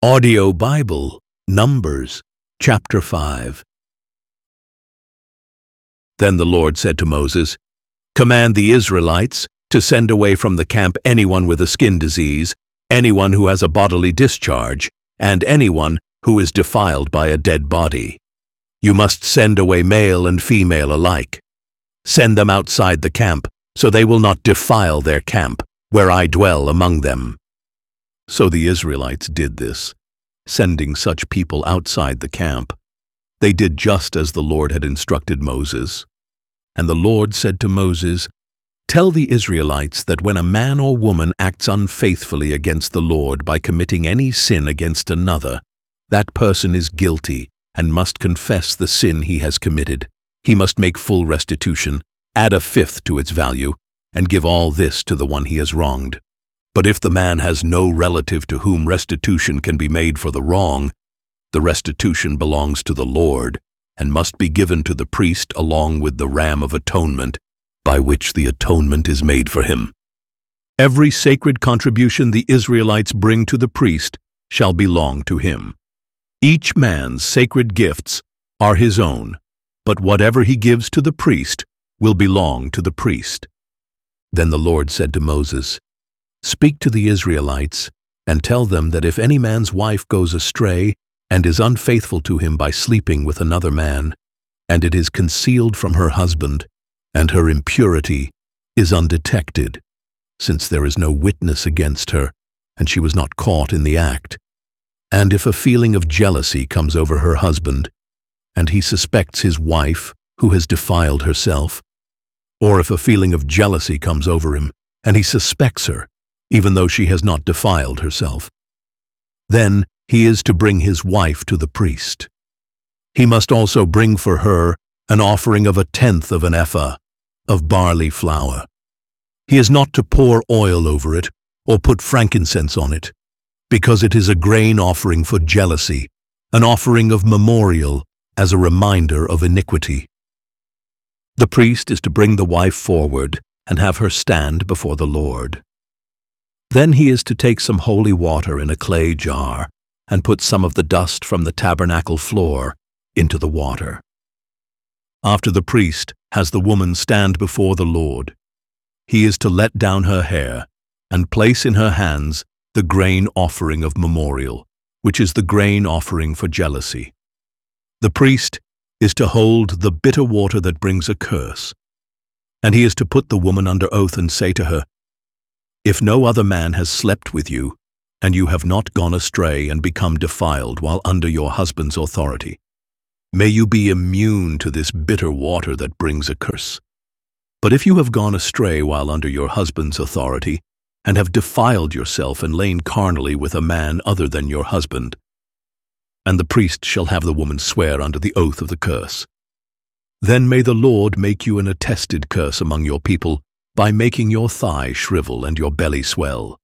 Audio Bible, Numbers, chapter 5. Then the Lord said to Moses, "Command the Israelites to send away from the camp anyone with a skin disease, anyone who has a bodily discharge, and anyone who is defiled by a dead body. You must send away male and female alike. Send them outside the camp, so they will not defile their camp, where I dwell among them." So the Israelites did this, sending such people outside the camp. They did just as the Lord had instructed Moses. And the Lord said to Moses, "Tell the Israelites that when a man or woman acts unfaithfully against the Lord by committing any sin against another, that person is guilty and must confess the sin he has committed. He must make full restitution, add a fifth to its value, and give all this to the one he has wronged. But if the man has no relative to whom restitution can be made for the wrong, the restitution belongs to the Lord and must be given to the priest along with the ram of atonement, by which the atonement is made for him. Every sacred contribution the Israelites bring to the priest shall belong to him. Each man's sacred gifts are his own, but whatever he gives to the priest will belong to the priest." Then the Lord said to Moses, "Speak to the Israelites and tell them that if any man's wife goes astray and is unfaithful to him by sleeping with another man, and it is concealed from her husband, and her impurity is undetected, since there is no witness against her, and she was not caught in the act, and if a feeling of jealousy comes over her husband, and he suspects his wife who has defiled herself, or if a feeling of jealousy comes over him, and he suspects her, even though she has not defiled herself, then he is to bring his wife to the priest. He must also bring for her an offering of 1/10 of an ephah of barley flour. He is not to pour oil over it or put frankincense on it, because it is a grain offering for jealousy, an offering of memorial as a reminder of iniquity. The priest is to bring the wife forward and have her stand before the Lord. Then he is to take some holy water in a clay jar and put some of the dust from the tabernacle floor into the water. After the priest has the woman stand before the Lord, he is to let down her hair and place in her hands the grain offering of memorial, which is the grain offering for jealousy. The priest is to hold the bitter water that brings a curse, and he is to put the woman under oath and say to her, "If no other man has slept with you, and you have not gone astray and become defiled while under your husband's authority, may you be immune to this bitter water that brings a curse. But if you have gone astray while under your husband's authority, and have defiled yourself and lain carnally with a man other than your husband," and the priest shall have the woman swear under the oath of the curse, "then may the Lord make you an attested curse among your people, by making your thigh shrivel and your belly swell.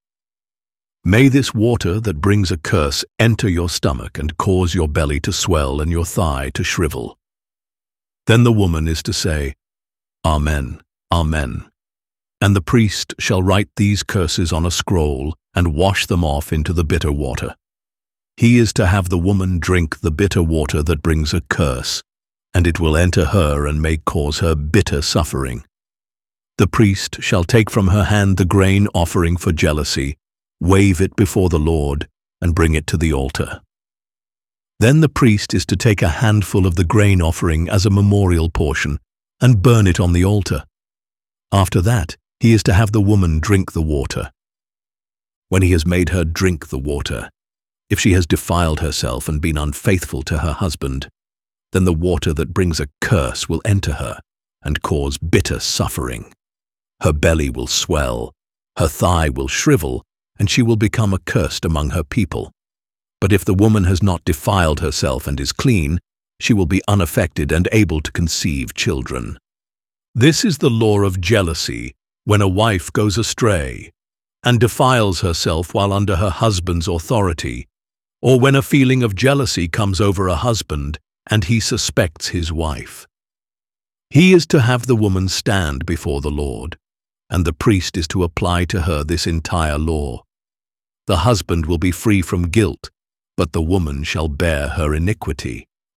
May this water that brings a curse enter your stomach and cause your belly to swell and your thigh to shrivel." Then the woman is to say, "Amen, Amen." And the priest shall write these curses on a scroll and wash them off into the bitter water. He is to have the woman drink the bitter water that brings a curse, and it will enter her and may cause her bitter suffering. The priest shall take from her hand the grain offering for jealousy, wave it before the Lord, and bring it to the altar. Then the priest is to take a handful of the grain offering as a memorial portion and burn it on the altar. After that, he is to have the woman drink the water. When he has made her drink the water, if she has defiled herself and been unfaithful to her husband, then the water that brings a curse will enter her and cause bitter suffering. Her belly will swell, her thigh will shrivel, and she will become accursed among her people. But if the woman has not defiled herself and is clean, she will be unaffected and able to conceive children. This is the law of jealousy when a wife goes astray and defiles herself while under her husband's authority, or when a feeling of jealousy comes over a husband and he suspects his wife. He is to have the woman stand before the Lord, and the priest is to apply to her this entire law. The husband will be free from guilt, but the woman shall bear her iniquity.